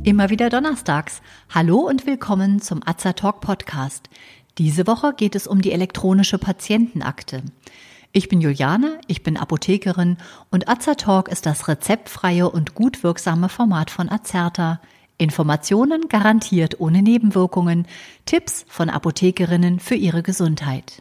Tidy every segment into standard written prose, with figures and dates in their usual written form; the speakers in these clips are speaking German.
Immer wieder donnerstags. Hallo und willkommen zum Azatalk Podcast. Diese Woche geht es um die elektronische Patientenakte. Ich bin Juliane, ich bin Apothekerin und Azatalk ist das rezeptfreie und gut wirksame Format von Azerta. Informationen garantiert ohne Nebenwirkungen, Tipps von Apothekerinnen für ihre Gesundheit.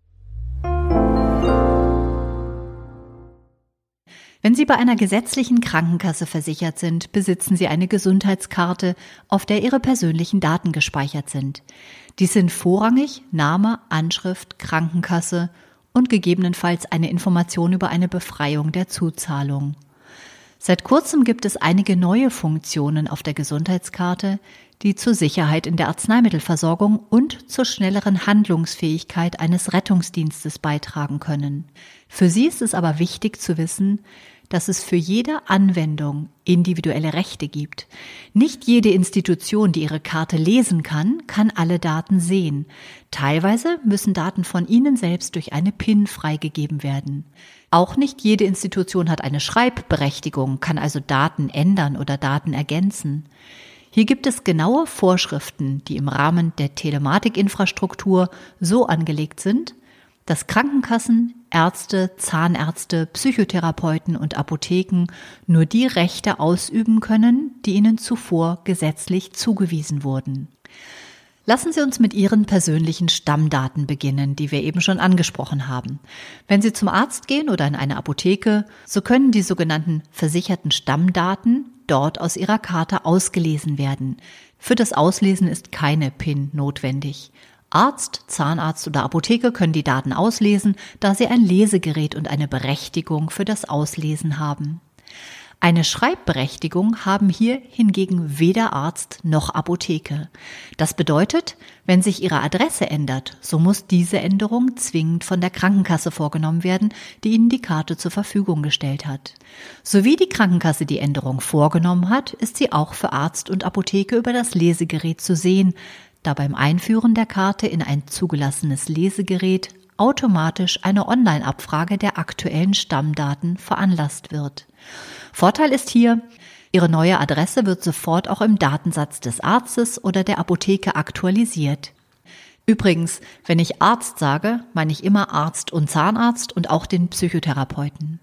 Wenn Sie bei einer gesetzlichen Krankenkasse versichert sind, besitzen Sie eine Gesundheitskarte, auf der Ihre persönlichen Daten gespeichert sind. Dies sind vorrangig Name, Anschrift, Krankenkasse und gegebenenfalls eine Information über eine Befreiung der Zuzahlung. Seit kurzem gibt es einige neue Funktionen auf der Gesundheitskarte, die zur Sicherheit in der Arzneimittelversorgung und zur schnelleren Handlungsfähigkeit eines Rettungsdienstes beitragen können. Für Sie ist es aber wichtig zu wissen, dass es für jede Anwendung individuelle Rechte gibt. Nicht jede Institution, die ihre Karte lesen kann alle Daten sehen. Teilweise müssen Daten von Ihnen selbst durch eine PIN freigegeben werden. Auch nicht jede Institution hat eine Schreibberechtigung, kann also Daten ändern oder Daten ergänzen. Hier gibt es genaue Vorschriften, die im Rahmen der Telematikinfrastruktur so angelegt sind, dass Krankenkassen, Ärzte, Zahnärzte, Psychotherapeuten und Apotheken nur die Rechte ausüben können, die ihnen zuvor gesetzlich zugewiesen wurden. Lassen Sie uns mit Ihren persönlichen Stammdaten beginnen, die wir eben schon angesprochen haben. Wenn Sie zum Arzt gehen oder in eine Apotheke, so können die sogenannten versicherten Stammdaten dort aus Ihrer Karte ausgelesen werden. Für das Auslesen ist keine PIN notwendig. Arzt, Zahnarzt oder Apotheke können die Daten auslesen, da sie ein Lesegerät und eine Berechtigung für das Auslesen haben. Eine Schreibberechtigung haben hier hingegen weder Arzt noch Apotheke. Das bedeutet, wenn sich Ihre Adresse ändert, so muss diese Änderung zwingend von der Krankenkasse vorgenommen werden, die Ihnen die Karte zur Verfügung gestellt hat. Sowie die Krankenkasse die Änderung vorgenommen hat, ist sie auch für Arzt und Apotheke über das Lesegerät zu sehen, da beim Einführen der Karte in ein zugelassenes Lesegerät automatisch eine Online-Abfrage der aktuellen Stammdaten veranlasst wird. Vorteil ist hier, Ihre neue Adresse wird sofort auch im Datensatz des Arztes oder der Apotheke aktualisiert. Übrigens, wenn ich Arzt sage, meine ich immer Arzt und Zahnarzt und auch den Psychotherapeuten.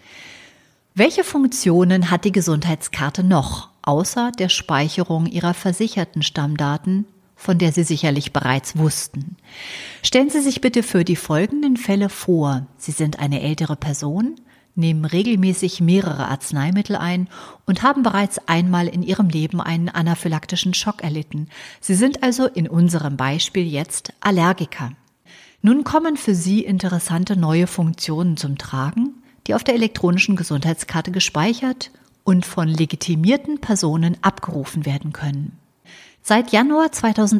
Welche Funktionen hat die Gesundheitskarte noch, außer der Speicherung Ihrer versicherten Stammdaten, von der Sie sicherlich bereits wussten? Stellen Sie sich bitte für die folgenden Fälle vor. Sie sind eine ältere Person, nehmen regelmäßig mehrere Arzneimittel ein und haben bereits einmal in Ihrem Leben einen anaphylaktischen Schock erlitten. Sie sind also in unserem Beispiel jetzt Allergiker. Nun kommen für Sie interessante neue Funktionen zum Tragen, die auf der elektronischen Gesundheitskarte gespeichert und von legitimierten Personen abgerufen werden können. Seit Januar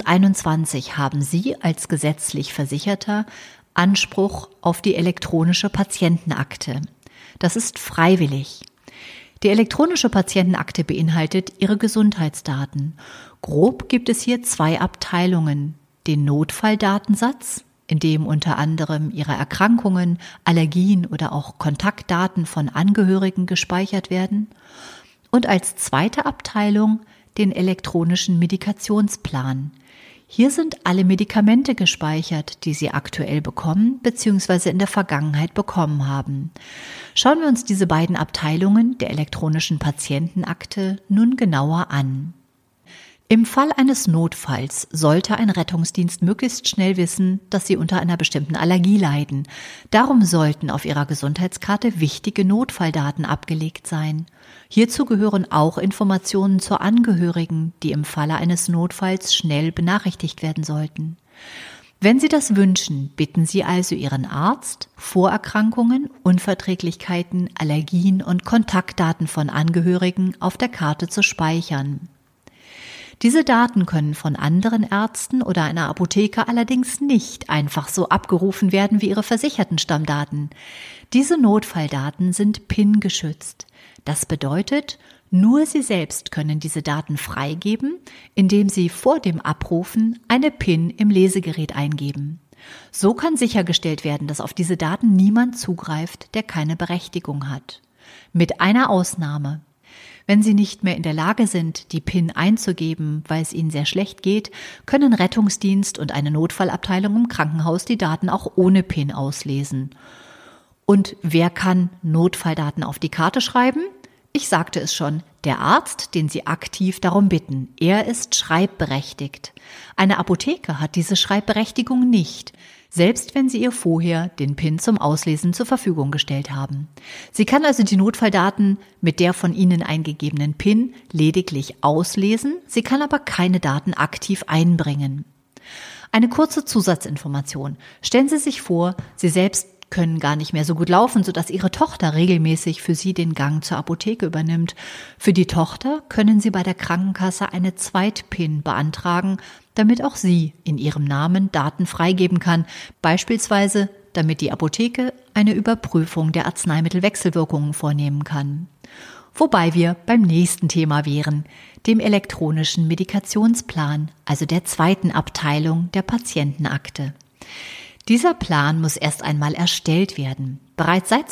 2021 haben Sie als gesetzlich Versicherter Anspruch auf die elektronische Patientenakte. Das ist freiwillig. Die elektronische Patientenakte beinhaltet Ihre Gesundheitsdaten. Grob gibt es hier 2 Abteilungen: den Notfalldatensatz, in dem unter anderem Ihre Erkrankungen, Allergien oder auch Kontaktdaten von Angehörigen gespeichert werden, und als zweite Abteilung den elektronischen Medikationsplan. Hier sind alle Medikamente gespeichert, die Sie aktuell bekommen bzw. in der Vergangenheit bekommen haben. Schauen wir uns diese beiden Abteilungen der elektronischen Patientenakte nun genauer an. Im Fall eines Notfalls sollte ein Rettungsdienst möglichst schnell wissen, dass Sie unter einer bestimmten Allergie leiden. Darum sollten auf Ihrer Gesundheitskarte wichtige Notfalldaten abgelegt sein. Hierzu gehören auch Informationen zu Angehörigen, die im Falle eines Notfalls schnell benachrichtigt werden sollten. Wenn Sie das wünschen, bitten Sie also Ihren Arzt, Vorerkrankungen, Unverträglichkeiten, Allergien und Kontaktdaten von Angehörigen auf der Karte zu speichern. Diese Daten können von anderen Ärzten oder einer Apotheke allerdings nicht einfach so abgerufen werden wie Ihre versicherten Stammdaten. Diese Notfalldaten sind PIN-geschützt. Das bedeutet, nur Sie selbst können diese Daten freigeben, indem Sie vor dem Abrufen eine PIN im Lesegerät eingeben. So kann sichergestellt werden, dass auf diese Daten niemand zugreift, der keine Berechtigung hat. Mit einer Ausnahme. Wenn Sie nicht mehr in der Lage sind, die PIN einzugeben, weil es Ihnen sehr schlecht geht, können Rettungsdienst und eine Notfallabteilung im Krankenhaus die Daten auch ohne PIN auslesen. Und wer kann Notfalldaten auf die Karte schreiben? Ich sagte es schon, der Arzt, den Sie aktiv darum bitten. Er ist schreibberechtigt. Eine Apotheke hat diese Schreibberechtigung nicht, selbst wenn Sie ihr vorher den PIN zum Auslesen zur Verfügung gestellt haben. Sie kann also die Notfalldaten mit der von Ihnen eingegebenen PIN lediglich auslesen, sie kann aber keine Daten aktiv einbringen. Eine kurze Zusatzinformation. Stellen Sie sich vor, Sie selbst können gar nicht mehr so gut laufen, sodass Ihre Tochter regelmäßig für Sie den Gang zur Apotheke übernimmt. Für die Tochter können Sie bei der Krankenkasse eine Zweit-PIN beantragen, damit auch sie in ihrem Namen Daten freigeben kann, beispielsweise damit die Apotheke eine Überprüfung der Arzneimittelwechselwirkungen vornehmen kann. Wobei wir beim nächsten Thema wären, dem elektronischen Medikationsplan, also der zweiten Abteilung der Patientenakte. Dieser Plan muss erst einmal erstellt werden. Bereits seit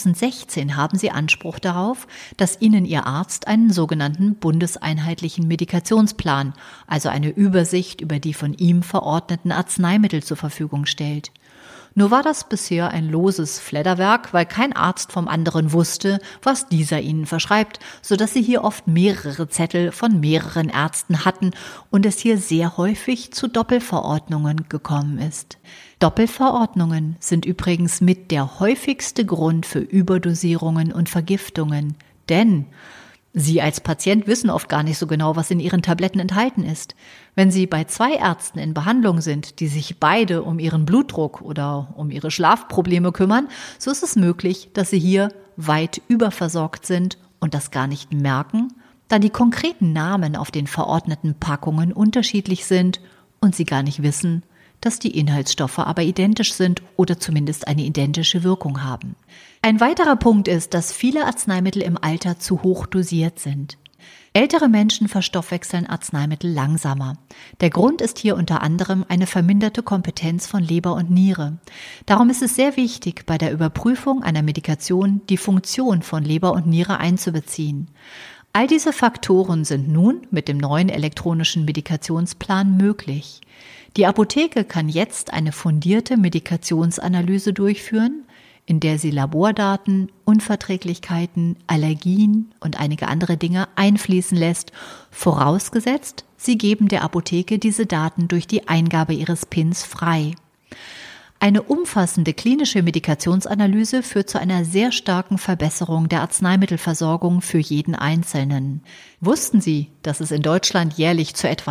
2016 haben Sie Anspruch darauf, dass Ihnen Ihr Arzt einen sogenannten bundeseinheitlichen Medikationsplan, also eine Übersicht über die von ihm verordneten Arzneimittel zur Verfügung stellt. Nur war das bisher ein loses Fledderwerk, weil kein Arzt vom anderen wusste, was dieser ihnen verschreibt, sodass sie hier oft mehrere Zettel von mehreren Ärzten hatten und es hier sehr häufig zu Doppelverordnungen gekommen ist. Doppelverordnungen sind übrigens mit der häufigste Grund für Überdosierungen und Vergiftungen, denn Sie als Patient wissen oft gar nicht so genau, was in Ihren Tabletten enthalten ist. Wenn Sie bei 2 Ärzten in Behandlung sind, die sich beide um Ihren Blutdruck oder um Ihre Schlafprobleme kümmern, so ist es möglich, dass Sie hier weit überversorgt sind und das gar nicht merken, da die konkreten Namen auf den verordneten Packungen unterschiedlich sind und Sie gar nicht wissen, dass die Inhaltsstoffe aber identisch sind oder zumindest eine identische Wirkung haben. Ein weiterer Punkt ist, dass viele Arzneimittel im Alter zu hoch dosiert sind. Ältere Menschen verstoffwechseln Arzneimittel langsamer. Der Grund ist hier unter anderem eine verminderte Kompetenz von Leber und Niere. Darum ist es sehr wichtig, bei der Überprüfung einer Medikation die Funktion von Leber und Niere einzubeziehen. All diese Faktoren sind nun mit dem neuen elektronischen Medikationsplan möglich. Die Apotheke kann jetzt eine fundierte Medikationsanalyse durchführen, in der sie Labordaten, Unverträglichkeiten, Allergien und einige andere Dinge einfließen lässt, vorausgesetzt, Sie geben der Apotheke diese Daten durch die Eingabe Ihres PINs frei. Eine umfassende klinische Medikationsanalyse führt zu einer sehr starken Verbesserung der Arzneimittelversorgung für jeden Einzelnen. Wussten Sie, dass es in Deutschland jährlich zu etwa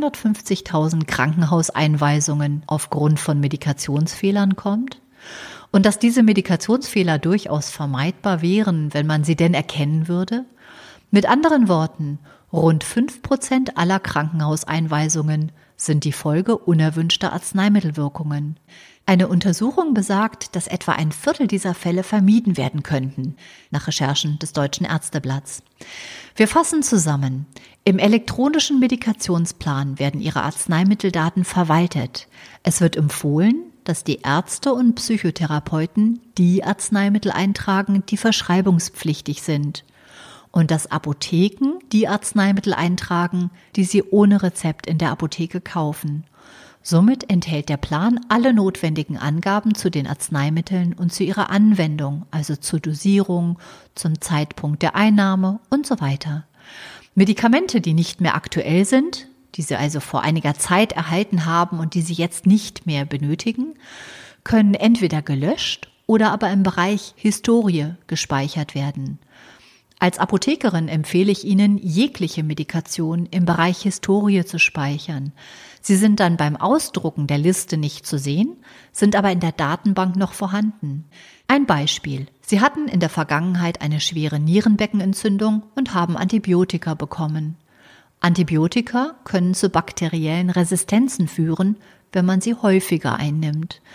250.000 Krankenhauseinweisungen aufgrund von Medikationsfehlern kommt? Und dass diese Medikationsfehler durchaus vermeidbar wären, wenn man sie denn erkennen würde? Mit anderen Worten, rund 5% aller Krankenhauseinweisungen sind die Folge unerwünschter Arzneimittelwirkungen. Eine Untersuchung besagt, dass etwa ein Viertel dieser Fälle vermieden werden könnten, nach Recherchen des Deutschen Ärzteblatts. Wir fassen zusammen. Im elektronischen Medikationsplan werden Ihre Arzneimitteldaten verwaltet. Es wird empfohlen, dass die Ärzte und Psychotherapeuten die Arzneimittel eintragen, die verschreibungspflichtig sind. Und dass Apotheken die Arzneimittel eintragen, die sie ohne Rezept in der Apotheke kaufen. Somit enthält der Plan alle notwendigen Angaben zu den Arzneimitteln und zu ihrer Anwendung, also zur Dosierung, zum Zeitpunkt der Einnahme und so weiter. Medikamente, die nicht mehr aktuell sind, die Sie also vor einiger Zeit erhalten haben und die Sie jetzt nicht mehr benötigen, können entweder gelöscht oder aber im Bereich Historie gespeichert werden. Als Apothekerin empfehle ich Ihnen, jegliche Medikation im Bereich Historie zu speichern. Sie sind dann beim Ausdrucken der Liste nicht zu sehen, sind aber in der Datenbank noch vorhanden. Ein Beispiel. Sie hatten in der Vergangenheit eine schwere Nierenbeckenentzündung und haben Antibiotika bekommen. Antibiotika können zu bakteriellen Resistenzen führen, wenn man sie häufiger einnimmt.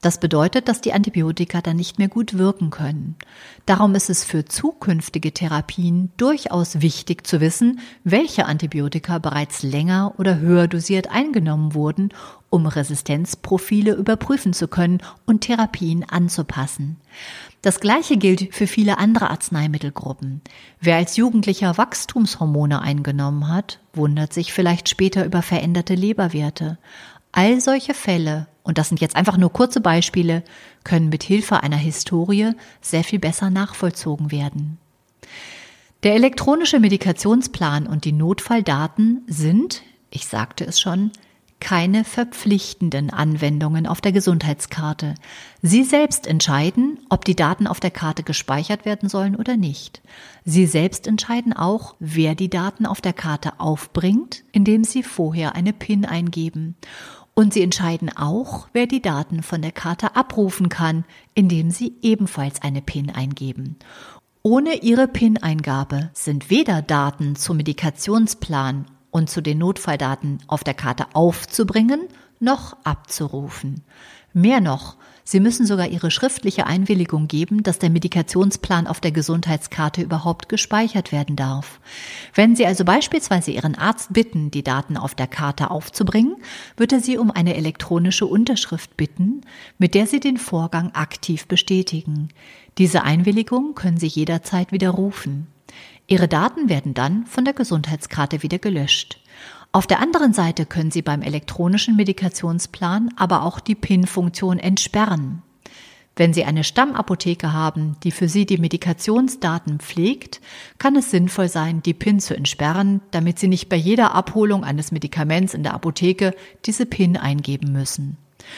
Das bedeutet, dass die Antibiotika dann nicht mehr gut wirken können. Darum ist es für zukünftige Therapien durchaus wichtig zu wissen, welche Antibiotika bereits länger oder höher dosiert eingenommen wurden, um Resistenzprofile überprüfen zu können und Therapien anzupassen. Das Gleiche gilt für viele andere Arzneimittelgruppen. Wer als Jugendlicher Wachstumshormone eingenommen hat, wundert sich vielleicht später über veränderte Leberwerte. All solche Fälle, und das sind jetzt einfach nur kurze Beispiele, können mit Hilfe einer Historie sehr viel besser nachvollzogen werden. Der elektronische Medikationsplan und die Notfalldaten sind, ich sagte es schon, keine verpflichtenden Anwendungen auf der Gesundheitskarte. Sie selbst entscheiden, ob die Daten auf der Karte gespeichert werden sollen oder nicht. Sie selbst entscheiden auch, wer die Daten auf der Karte aufbringt, indem sie vorher eine PIN eingeben. Und sie entscheiden auch, wer die Daten von der Karte abrufen kann, indem sie ebenfalls eine PIN eingeben. Ohne ihre PIN-Eingabe sind weder Daten zum Medikationsplan und zu den Notfalldaten auf der Karte aufzubringen, noch abzurufen. Mehr noch, Sie müssen sogar Ihre schriftliche Einwilligung geben, dass der Medikationsplan auf der Gesundheitskarte überhaupt gespeichert werden darf. Wenn Sie also beispielsweise Ihren Arzt bitten, die Daten auf der Karte aufzubringen, wird er Sie um eine elektronische Unterschrift bitten, mit der Sie den Vorgang aktiv bestätigen. Diese Einwilligung können Sie jederzeit widerrufen. Ihre Daten werden dann von der Gesundheitskarte wieder gelöscht. Auf der anderen Seite können Sie beim elektronischen Medikationsplan aber auch die PIN-Funktion entsperren. Wenn Sie eine Stammapotheke haben, die für Sie die Medikationsdaten pflegt, kann es sinnvoll sein, die PIN zu entsperren, damit Sie nicht bei jeder Abholung eines Medikaments in der Apotheke diese PIN eingeben müssen.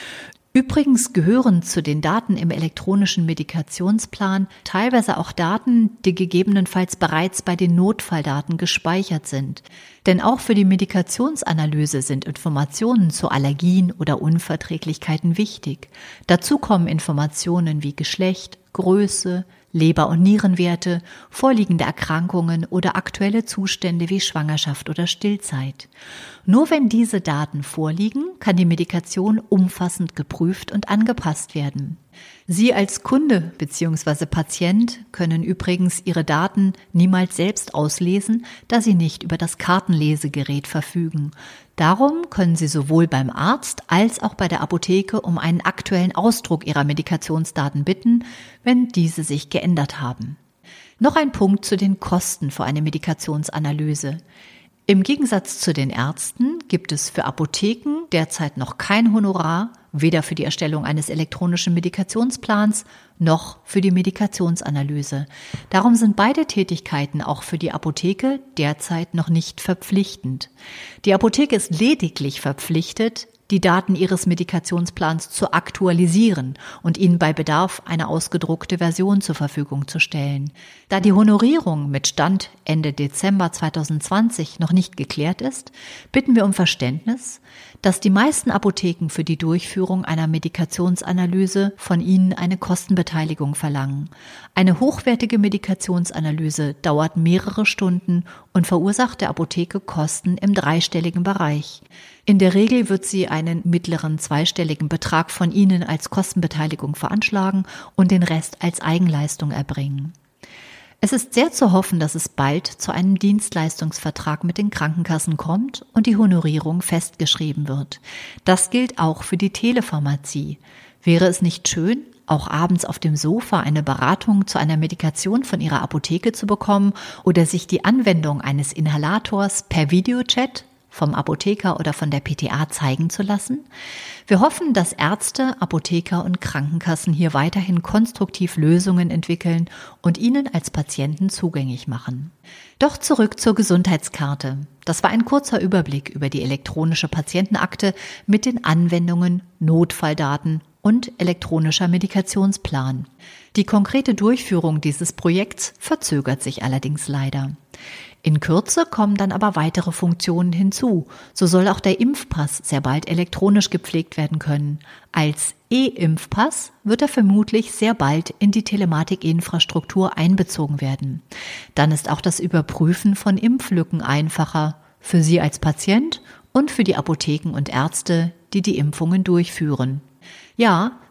Übrigens gehören zu den Daten im elektronischen Medikationsplan teilweise auch Daten, die gegebenenfalls bereits bei den Notfalldaten gespeichert sind. Denn auch für die Medikationsanalyse sind Informationen zu Allergien oder Unverträglichkeiten wichtig. Dazu kommen Informationen wie Geschlecht, Größe, Leber- und Nierenwerte, vorliegende Erkrankungen oder aktuelle Zustände wie Schwangerschaft oder Stillzeit. Nur wenn diese Daten vorliegen, kann die Medikation umfassend geprüft und angepasst werden. Sie als Kunde bzw. Patient können übrigens Ihre Daten niemals selbst auslesen, da Sie nicht über das Kartenlesegerät verfügen. Darum können Sie sowohl beim Arzt als auch bei der Apotheke um einen aktuellen Ausdruck Ihrer Medikationsdaten bitten, wenn diese sich geändert haben. Noch ein Punkt zu den Kosten für eine Medikationsanalyse. Im Gegensatz zu den Ärzten gibt es für Apotheken derzeit noch kein Honorar, weder für die Erstellung eines elektronischen Medikationsplans noch für die Medikationsanalyse. Darum sind beide Tätigkeiten auch für die Apotheke derzeit noch nicht verpflichtend. Die Apotheke ist lediglich verpflichtet, die Daten ihres Medikationsplans zu aktualisieren und Ihnen bei Bedarf eine ausgedruckte Version zur Verfügung zu stellen. Da die Honorierung mit Stand Ende Dezember 2020 noch nicht geklärt ist, bitten wir um Verständnis, dass die meisten Apotheken für die Durchführung einer Medikationsanalyse von Ihnen eine Kostenbeteiligung verlangen. Eine hochwertige Medikationsanalyse dauert mehrere Stunden und verursacht der Apotheke Kosten im dreistelligen Bereich. In der Regel wird sie einen mittleren zweistelligen Betrag von Ihnen als Kostenbeteiligung veranschlagen und den Rest als Eigenleistung erbringen. Es ist sehr zu hoffen, dass es bald zu einem Dienstleistungsvertrag mit den Krankenkassen kommt und die Honorierung festgeschrieben wird. Das gilt auch für die Telepharmazie. Wäre es nicht schön, auch abends auf dem Sofa eine Beratung zu einer Medikation von Ihrer Apotheke zu bekommen oder sich die Anwendung eines Inhalators per Videochat vom Apotheker oder von der PTA zeigen zu lassen? Wir hoffen, dass Ärzte, Apotheker und Krankenkassen hier weiterhin konstruktiv Lösungen entwickeln und Ihnen als Patienten zugänglich machen. Doch zurück zur Gesundheitskarte. Das war ein kurzer Überblick über die elektronische Patientenakte mit den Anwendungen Notfalldaten und elektronischer Medikationsplan. Die konkrete Durchführung dieses Projekts verzögert sich allerdings leider. In Kürze kommen dann aber weitere Funktionen hinzu. So soll auch der Impfpass sehr bald elektronisch gepflegt werden können. Als E-Impfpass wird er vermutlich sehr bald in die Telematik-Infrastruktur einbezogen werden. Dann ist auch das Überprüfen von Impflücken einfacher für Sie als Patient und für die Apotheken und Ärzte, die die Impfungen durchführen. Ja,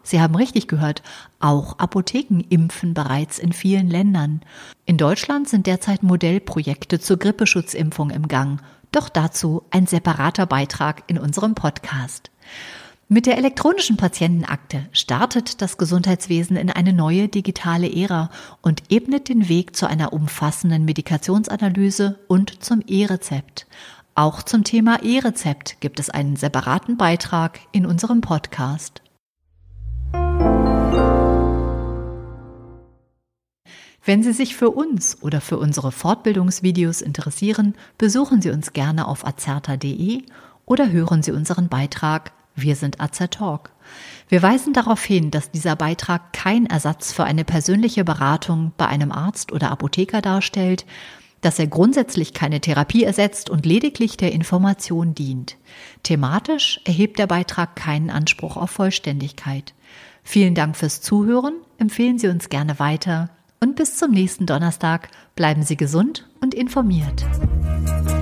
Sie haben richtig gehört, auch Apotheken impfen bereits in vielen Ländern. In Deutschland sind derzeit Modellprojekte zur Grippeschutzimpfung im Gang. Doch dazu ein separater Beitrag in unserem Podcast. Mit der elektronischen Patientenakte startet das Gesundheitswesen in eine neue digitale Ära und ebnet den Weg zu einer umfassenden Medikationsanalyse und zum E-Rezept. Auch zum Thema E-Rezept gibt es einen separaten Beitrag in unserem Podcast. Wenn Sie sich für uns oder für unsere Fortbildungsvideos interessieren, besuchen Sie uns gerne auf azerta.de oder hören Sie unseren Beitrag Wir sind Azertalk. Wir weisen darauf hin, dass dieser Beitrag kein Ersatz für eine persönliche Beratung bei einem Arzt oder Apotheker darstellt, dass er grundsätzlich keine Therapie ersetzt und lediglich der Information dient. Thematisch erhebt der Beitrag keinen Anspruch auf Vollständigkeit. Vielen Dank fürs Zuhören, empfehlen Sie uns gerne weiter und bis zum nächsten Donnerstag bleiben Sie gesund und informiert.